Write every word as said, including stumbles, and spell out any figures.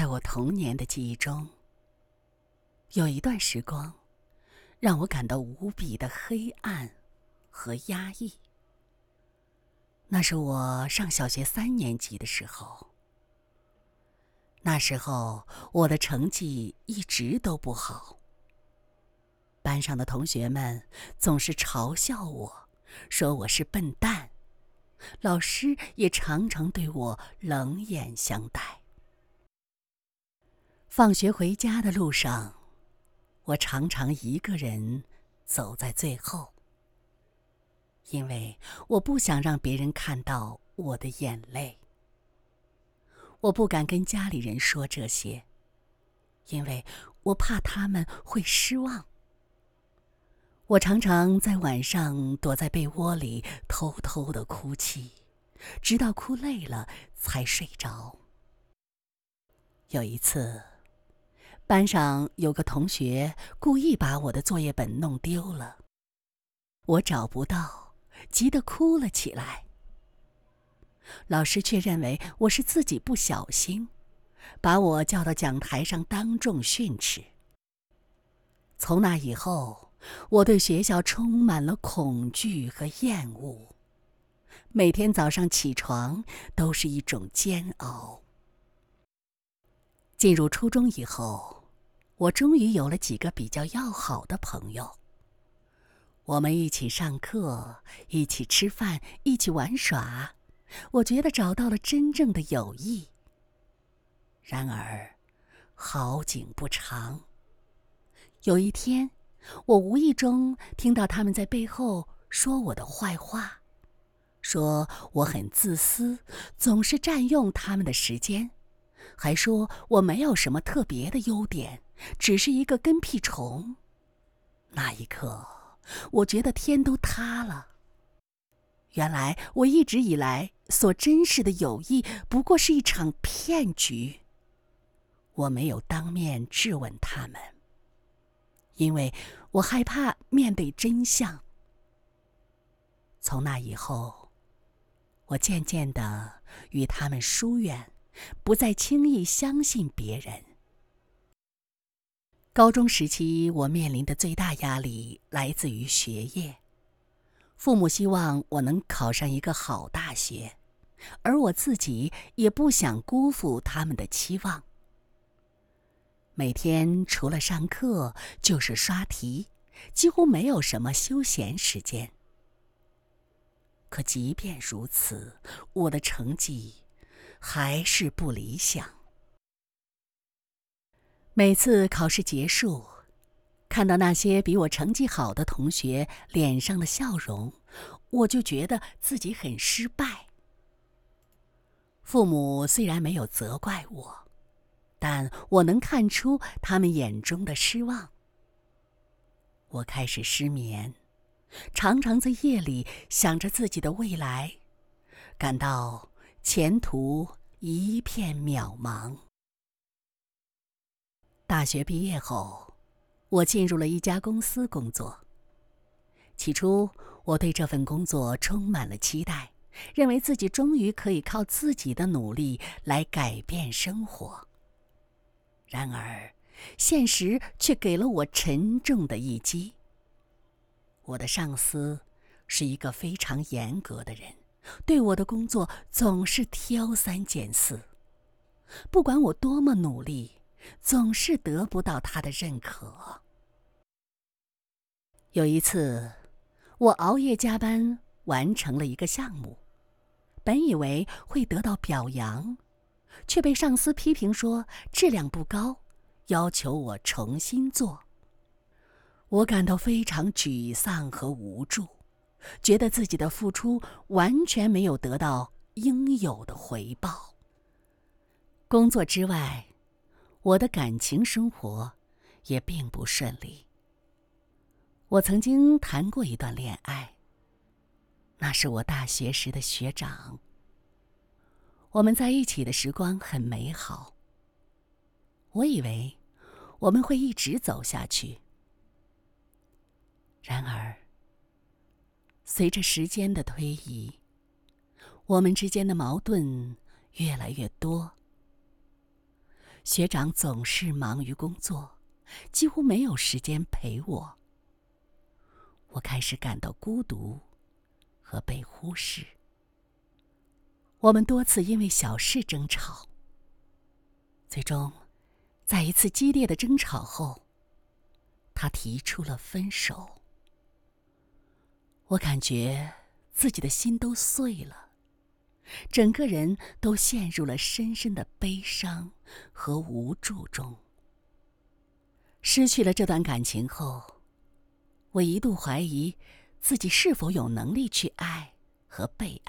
在我童年的记忆中，有一段时光让我感到无比的黑暗和压抑。那是我上小学三年级的时候，那时候我的成绩一直都不好，班上的同学们总是嘲笑我，说我是笨蛋，老师也常常对我冷眼相待。放学回家的路上，我常常一个人走在最后，因为我不想让别人看到我的眼泪。我不敢跟家里人说这些，因为我怕他们会失望。我常常在晚上躲在被窝里偷偷地哭泣，直到哭累了才睡着。有一次，班上有个同学故意把我的作业本弄丢了，我找不到，急得哭了起来。老师却认为我是自己不小心，把我叫到讲台上当众训斥。从那以后，我对学校充满了恐惧和厌恶，每天早上起床都是一种煎熬。进入初中以后，我终于有了几个比较要好的朋友。我们一起上课，一起吃饭，一起玩耍，我觉得找到了真正的友谊。然而，好景不长。有一天，我无意中听到他们在背后说我的坏话，说我很自私，总是占用他们的时间，还说我没有什么特别的优点，只是一个跟屁虫。那一刻，我觉得天都塌了。原来我一直以来所珍视的友谊不过是一场骗局。我没有当面质问他们，因为我害怕面对真相。从那以后，我渐渐地与他们疏远，不再轻易相信别人。高中时期，我面临的最大压力来自于学业。父母希望我能考上一个好大学，而我自己也不想辜负他们的期望。每天除了上课就是刷题，几乎没有什么休闲时间。可即便如此，我的成绩还是不理想。每次考试结束，看到那些比我成绩好的同学脸上的笑容，我就觉得自己很失败。父母虽然没有责怪我，但我能看出他们眼中的失望。我开始失眠，常常在夜里想着自己的未来，感到前途一片渺茫。大学毕业后，我进入了一家公司工作。起初，我对这份工作充满了期待，认为自己终于可以靠自己的努力来改变生活。然而，现实却给了我沉重的一击。我的上司是一个非常严格的人，对我的工作总是挑三拣四。不管我多么努力，总是得不到他的认可。有一次，我熬夜加班完成了一个项目，本以为会得到表扬，却被上司批评说质量不高，要求我重新做。我感到非常沮丧和无助，觉得自己的付出完全没有得到应有的回报。工作之外，我的感情生活也并不顺利。我曾经谈过一段恋爱，那是我大学时的学长。我们在一起的时光很美好，我以为我们会一直走下去。然而，随着时间的推移，我们之间的矛盾越来越多。 学长总是忙于工作，几乎没有时间陪我。我开始感到孤独和被忽视。我们多次因为小事争吵，最终，在一次激烈的争吵后，他提出了分手。我感觉自己的心都碎了，整个人都陷入了深深的悲伤和无助中。失去了这段感情后，我一度怀疑自己是否有能力去爱和被